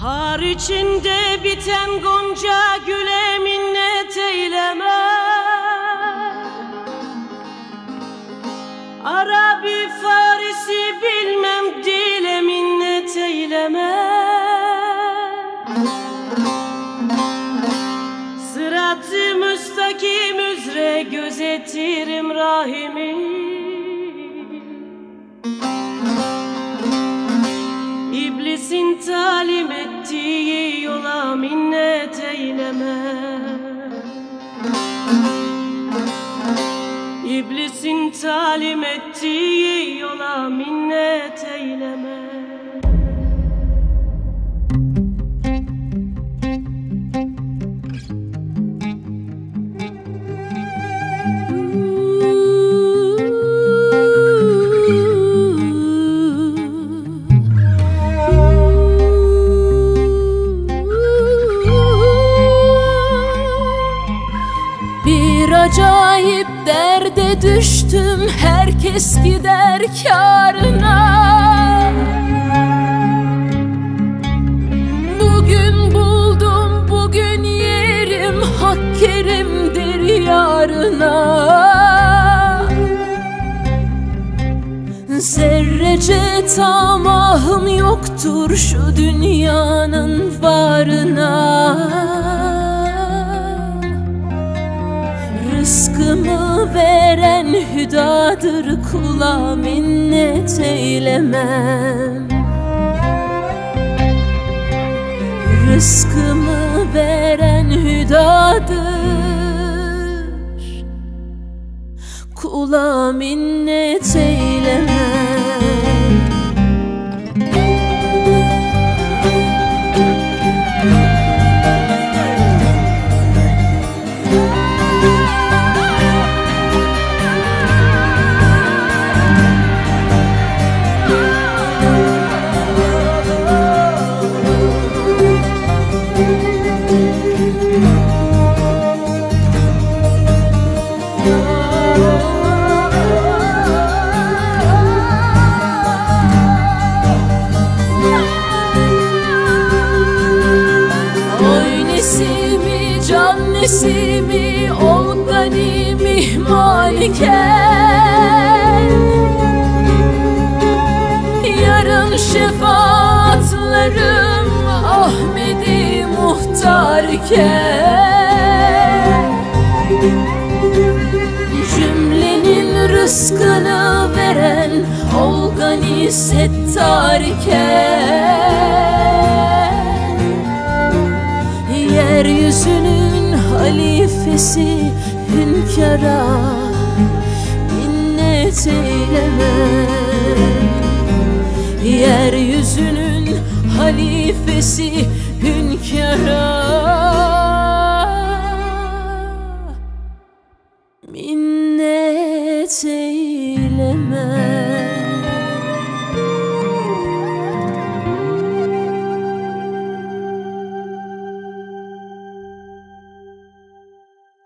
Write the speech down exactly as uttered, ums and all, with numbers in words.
Har içinde biten gonca güle minnet eyleme. Arabi Farisi bilmem dile minnet eyleme. Sırat-ı müstakim üzere gözetirim rahimi. İblisin talim ettiği yola minnet eyleme. İblisin talim ettiği yola minnet eyleme. Acayip derde düştüm, herkes gider kârına. Bugün buldum, bugün yerim, hak kerimdir yarına. Zerrece tamahım yoktur şu dünyanın varına. Rızkımı veren hüdadır, kula minnet eylemem. Rızkımı veren hüdadır, kula minnet eylemem. Can nesimi ol gani mihmal iken, yarın şefaatlerim Ahmedi muhtar iken, cümlenin rızkını veren ol gani settar iken, yeryüzünün halifesi hünkâra minnet eylemem. Yeryüzünün halifesi hünkâra